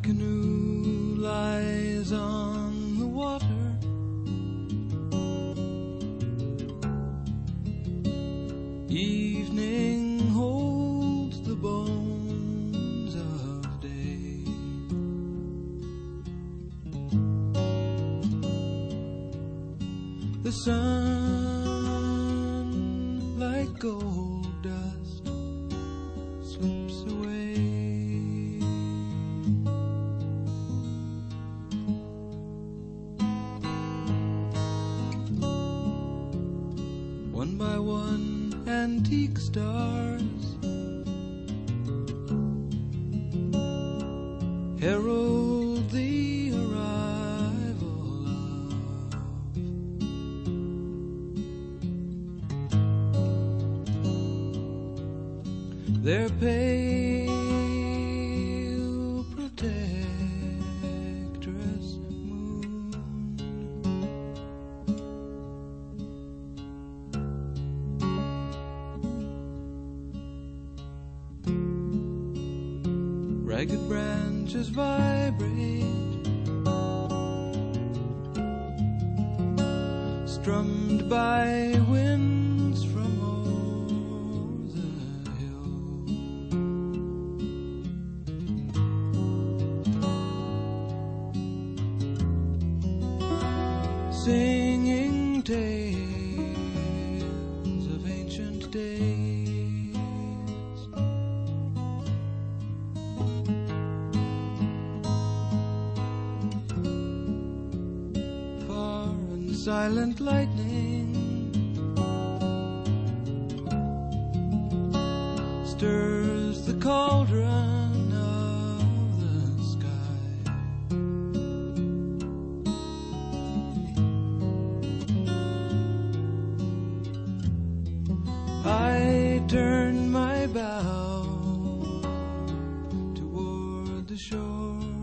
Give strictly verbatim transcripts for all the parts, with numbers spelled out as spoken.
canoe lies on the water. Evening holds the bones of day. The sun, like gold dust, slips away. One by one, antique stars herald the arrival of their pale protectress moon. Ragged branches vibrate, strummed by winds from o'er the hill. Singing tales of ancient days. Silent lightning stirs the cauldron of the sky. I turn my bow toward the shore.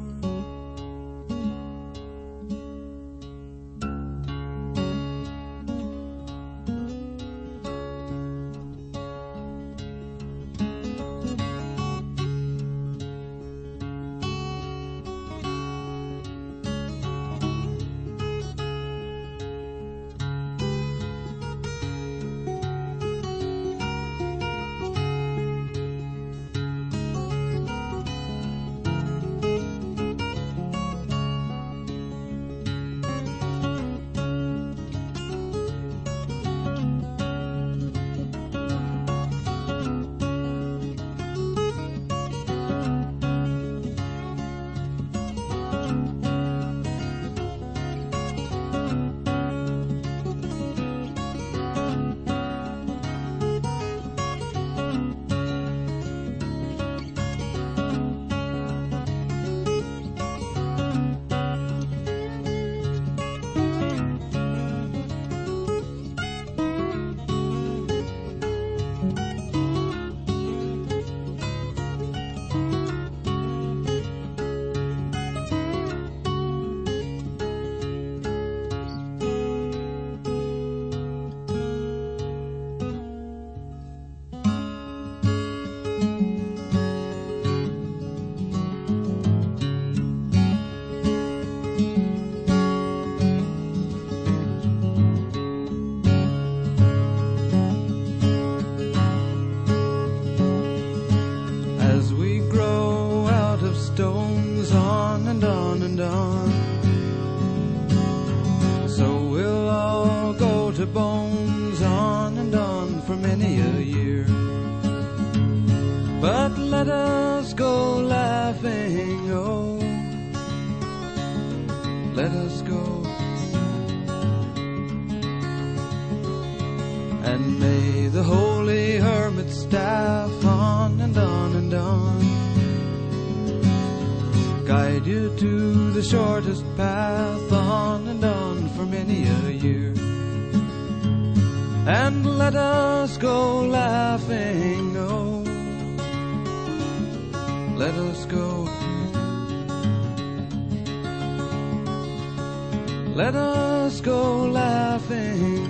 Stones on and on and on, so we'll all go to bones on and on for many a year. But let us go laughing, oh, let us go, and may the holy hermit's staff on and on and on guide you to the shortest path on and on for many a year. And let us go laughing, oh, let us go, let us go laughing.